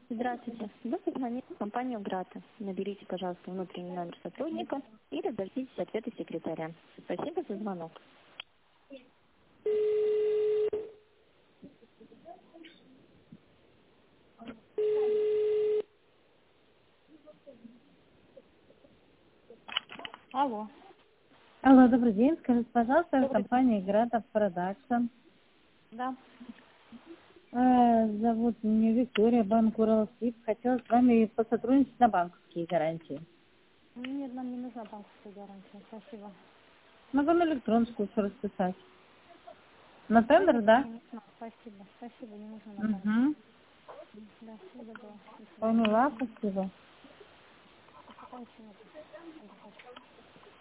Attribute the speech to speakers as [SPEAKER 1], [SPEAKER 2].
[SPEAKER 1] Здравствуйте. Вы позвонили в компанию «Грата». Наберите, пожалуйста, внутренний номер сотрудника или дождитесь ответа секретаря. Спасибо за звонок. Алло.
[SPEAKER 2] Алло, добрый день. Скажите, пожалуйста,
[SPEAKER 1] Добрый день.
[SPEAKER 2] компания Градов Продакшн.
[SPEAKER 1] Да.
[SPEAKER 2] Зовут меня Виктория, банк Уралсиб. Хотела с вами посотрудничать на банковские гарантии.
[SPEAKER 1] Нет, нам не нужна банковская гарантия. Спасибо.
[SPEAKER 2] Могу на электронку еще расписать. На
[SPEAKER 1] Да
[SPEAKER 2] тендер,
[SPEAKER 1] нет,
[SPEAKER 2] да?
[SPEAKER 1] не нужна. Спасибо. Спасибо, не нужна на банк.
[SPEAKER 2] Угу.
[SPEAKER 1] Да, всего доброго. До свидания.
[SPEAKER 2] Поняла, спасибо.
[SPEAKER 1] Спасибо.